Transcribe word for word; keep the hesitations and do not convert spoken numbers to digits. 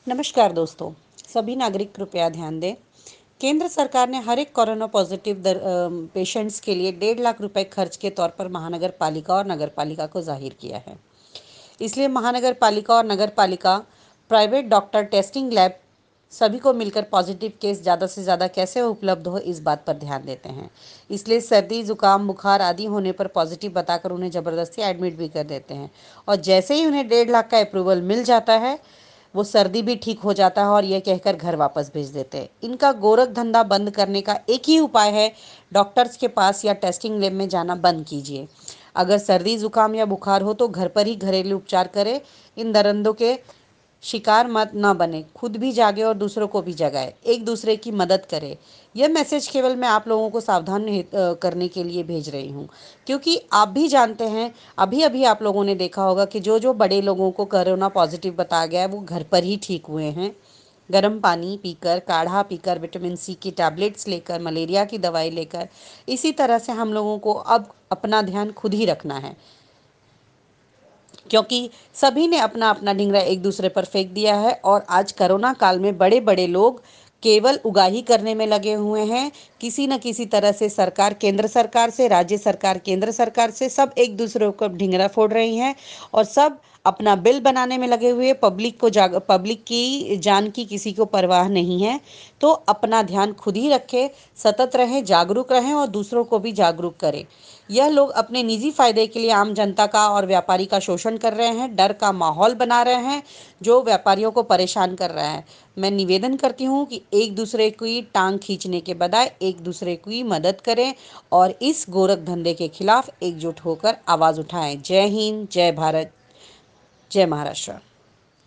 नमस्कार दोस्तों, सभी नागरिक कृपया ध्यान दें। केंद्र सरकार ने हर एक कोरोना पॉजिटिव दर पेशेंट्स के लिए डेढ़ लाख रुपए खर्च के तौर पर महानगर पालिका और नगर पालिका को जाहिर किया है। इसलिए महानगर पालिका और नगर पालिका प्राइवेट डॉक्टर टेस्टिंग लैब सभी को मिलकर पॉजिटिव केस ज़्यादा से ज़्यादा कैसे उपलब्ध हो इस बात पर ध्यान देते हैं। इसलिए सर्दी जुकाम बुखार आदि होने पर पॉजिटिव बताकर उन्हें ज़बरदस्ती एडमिट भी कर देते हैं और जैसे ही उन्हें डेढ़ लाख का अप्रूवल मिल जाता है वो सर्दी भी ठीक हो जाता है और ये कहकर घर वापस भेज देते हैं। इनका गोरख धंधा बंद करने का एक ही उपाय है, डॉक्टर्स के पास या टेस्टिंग लैब में जाना बंद कीजिए। अगर सर्दी जुकाम या बुखार हो तो घर पर ही घरेलू उपचार करें। इन दरिंदों के शिकार मत ना बने, खुद भी जागे और दूसरों को भी जगाए, एक दूसरे की मदद करें। यह मैसेज केवल मैं आप लोगों को सावधान करने के लिए भेज रही हूँ, क्योंकि आप भी जानते हैं, अभी अभी आप लोगों ने देखा होगा कि जो जो बड़े लोगों को कोरोना पॉजिटिव बताया गया है वो घर पर ही ठीक हुए हैं। गर्म पानी पीकर, काढ़ा पीकर, विटामिन सी की टैबलेट्स लेकर, मलेरिया की दवाई लेकर, इसी तरह से हम लोगों को अब अपना ध्यान खुद ही रखना है, क्योंकि सभी ने अपना अपना ढिंगरा एक दूसरे पर फेंक दिया है और आज कोरोना काल में बड़े बड़े लोग केवल उगाही करने में लगे हुए हैं। किसी न किसी तरह से सरकार, केंद्र सरकार से, राज्य सरकार केंद्र सरकार से, सब एक दूसरे को ढिंगरा फोड़ रही हैं और सब अपना बिल बनाने में लगे हुए। पब्लिक को जाग पब्लिक की जान की किसी को परवाह नहीं है। तो अपना ध्यान खुद ही रखें, सतत रहें, जागरूक रहें और दूसरों को भी जागरूक करें। यह लोग अपने निजी फायदे के लिए आम जनता का और व्यापारी का शोषण कर रहे हैं, डर का माहौल बना रहे हैं जो व्यापारियों को परेशान कर रहा है। मैं निवेदन करती हूँ कि एक दूसरे की टांग खींचने के बजाय एक दूसरे की मदद करें और इस गोरख धंधे के खिलाफ एकजुट होकर आवाज़ उठाएं। जय हिंद, जय भारत, जय महाराष्ट्र।